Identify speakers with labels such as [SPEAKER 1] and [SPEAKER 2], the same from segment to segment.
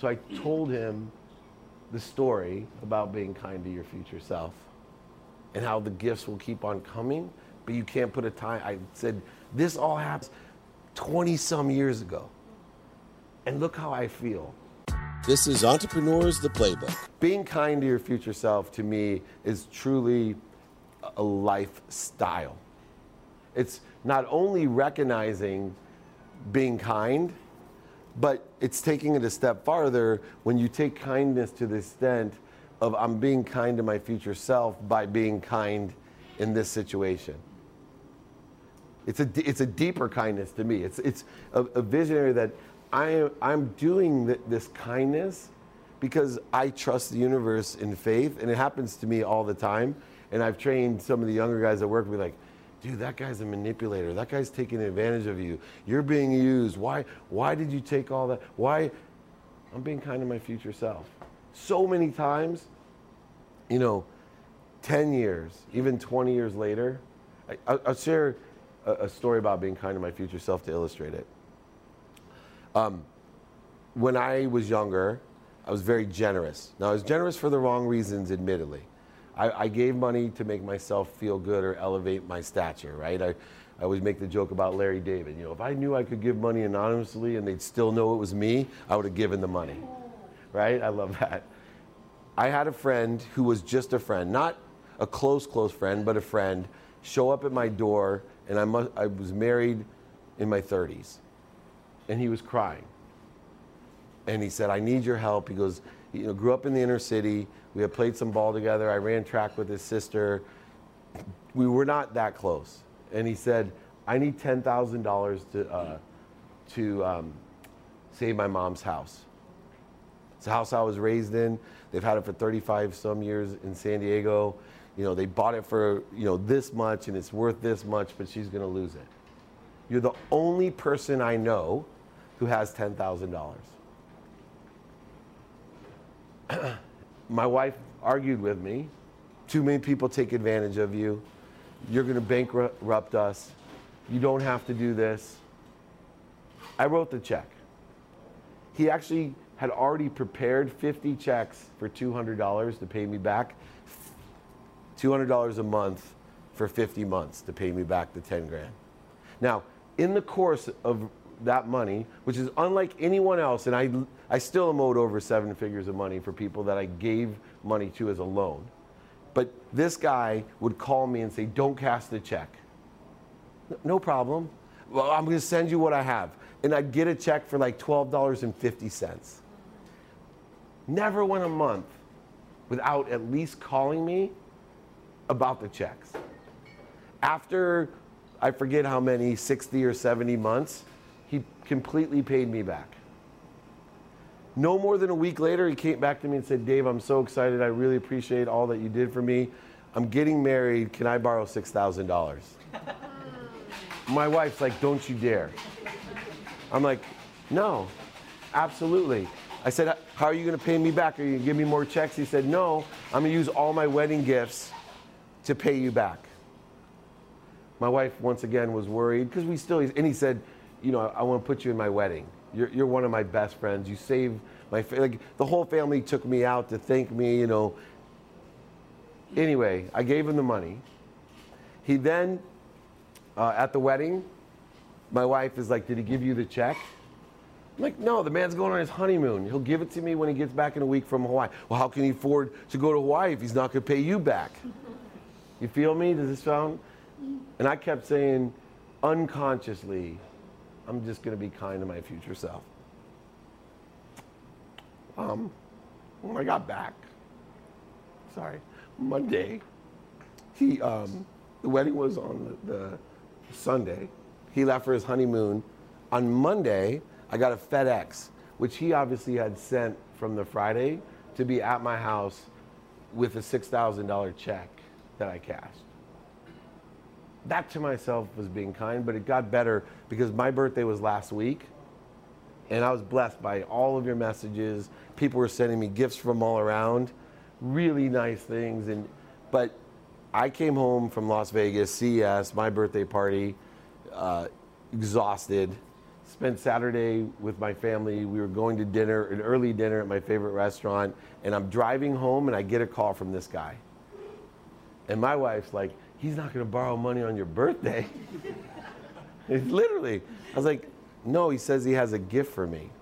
[SPEAKER 1] So I told him the story about being kind to your future self and how the gifts will keep on coming, but you can't put a time. I said, this all happened 20 some years ago. And look how I feel.
[SPEAKER 2] This is Entrepreneurs, the Playbook.
[SPEAKER 1] Being kind to your future self, to me, is truly a lifestyle. It's not only recognizing being kind, but it's taking it a step farther when you take kindness to the extent of I'm being kind to my future self by being kind in this situation. It's a deeper kindness to me. It's a visionary that I'm doing this kindness because I trust the universe in faith, and it happens to me all the time. And I've trained some of the younger guys at work to be like, dude, that guy's a manipulator. That guy's taking advantage of you. You're being used. Why did you take all that? Why? I'm being kind to my future self. So many times, 10 years, even 20 years later, I'll share a story about being kind to my future self to illustrate it. When I was younger, I was very generous. Now, I was generous for the wrong reasons, admittedly. I gave money to make myself feel good or elevate my stature, right? I always make the joke about Larry David. If I knew I could give money anonymously and they'd still know it was me, I would have given the money, right? I love that. I had a friend who was just a friend, not a close friend, but a friend, show up at my door, and I was married in my 30s, and he was crying. And he said, I need your help. He goes, grew up in the inner city. We had played some ball together. I ran track with his sister. We were not that close. And he said, I need $10,000 to save my mom's house. It's a house I was raised in. They've had it for 35 some years in San Diego. They bought it for, this much, and it's worth this much, but she's going to lose it. You're the only person I know who has $10,000. My wife argued with me. Too many people take advantage of you. You're going to bankrupt us. You don't have to do this. I wrote the check. He actually had already prepared 50 checks for $200 to pay me back. $200 a month for 50 months to pay me back the 10 grand. Now, in the course of that money, which is unlike anyone else, and I still am owed over 7 figures of money for people that I gave money to as a loan. But this guy would call me and say, don't cast the check. No problem. Well, I'm going to send you what I have. And I'd get a check for like $12.50. Never went a month without at least calling me about the checks. After, I forget how many, 60 or 70 months, he completely paid me back. No more than a week later, he came back to me and said, Dave, I'm so excited. I really appreciate all that you did for me. I'm getting married. Can I borrow $6,000? My wife's like, don't you dare. I'm like, no, absolutely. I said, how are you going to pay me back? Are you going to give me more checks? He said, no, I'm going to use all my wedding gifts to pay you back. My wife, once again, was worried because and he said, I want to put you in my wedding. You're one of my best friends. You saved the whole family took me out to thank me, Anyway, I gave him the money. He then, at the wedding, my wife is like, did he give you the check? I'm like, no, the man's going on his honeymoon. He'll give it to me when he gets back in a week from Hawaii. Well, how can he afford to go to Hawaii if he's not going to pay you back? You feel me? Does this sound? And I kept saying, unconsciously, I'm just going to be kind to my future self. When I got back, Monday, the wedding was on the Sunday. He left for his honeymoon. On Monday, I got a FedEx, which he obviously had sent from the Friday to be at my house with a $6,000 check that I cashed. That to myself was being kind, but it got better because my birthday was last week, and I was blessed by all of your messages. People were sending me gifts from all around, really nice things. But I came home from Las Vegas, CES, my birthday party, exhausted, spent Saturday with my family. We were going to dinner, an early dinner at my favorite restaurant, and I'm driving home and I get a call from this guy. And my wife's like, he's not gonna borrow money on your birthday. It's literally, I was like, no, he says he has a gift for me.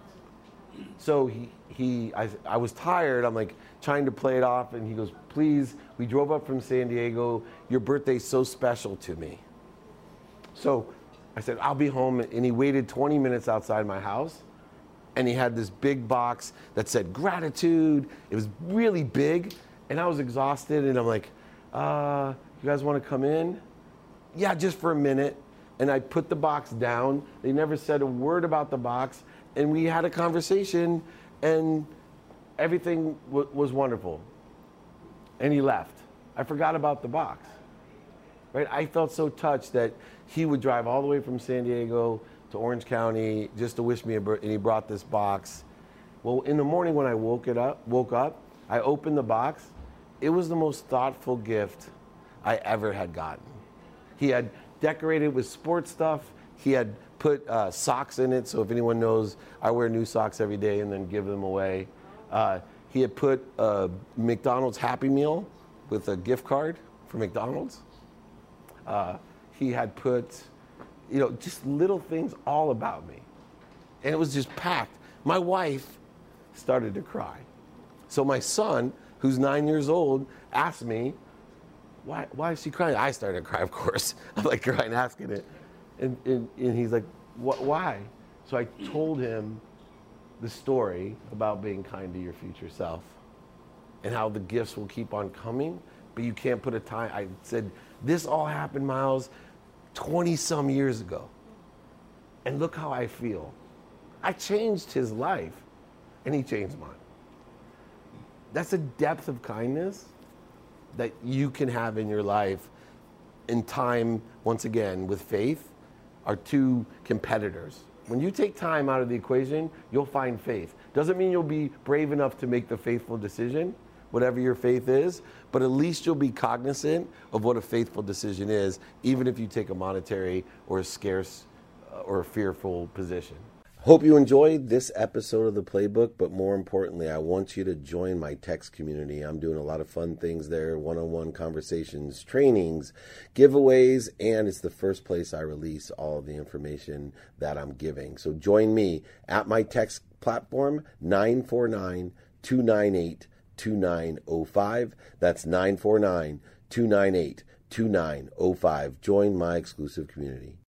[SPEAKER 1] So I was tired, I'm like trying to play it off, and he goes, please, we drove up from San Diego, your birthday's so special to me. So I said, I'll be home, and he waited 20 minutes outside my house, and he had this big box that said gratitude. It was really big, and I was exhausted, and I'm like, you guys wanna come in? Yeah, just for a minute. And I put the box down. They never said a word about the box, and we had a conversation, and everything was wonderful. And he left. I forgot about the box. Right? I felt so touched that he would drive all the way from San Diego to Orange County just to wish me a birthday, and he brought this box. Well, in the morning when I woke up, I opened the box. It was the most thoughtful gift I ever had gotten. He had decorated with sports stuff. He had put socks in it, so if anyone knows, I wear new socks every day and then give them away. He had put a McDonald's Happy Meal with a gift card for McDonald's. He had put, just little things all about me. And it was just packed. My wife started to cry. So my son, who's 9 years old, asked me, why is she crying? I started to cry, of course. I'm like crying, asking it. And he's like, why? So I told him the story about being kind to your future self and how the gifts will keep on coming, but you can't put a time. I said, this all happened, Miles, 20 some years ago. And look how I feel. I changed his life, and he changed mine. That's a depth of kindness that you can have in your life. In time, once again, with faith, are two competitors. When you take time out of the equation, you'll find faith. Doesn't mean you'll be brave enough to make the faithful decision, whatever your faith is, but at least you'll be cognizant of what a faithful decision is, even if you take a monetary or a scarce or a fearful position.
[SPEAKER 2] Hope you enjoyed this episode of The Playbook, but more importantly, I want you to join my text community. I'm doing a lot of fun things there, one-on-one conversations, trainings, giveaways, and it's the first place I release all of the information that I'm giving. So join me at my text platform, 949-298-2905. That's 949-298-2905. Join my exclusive community.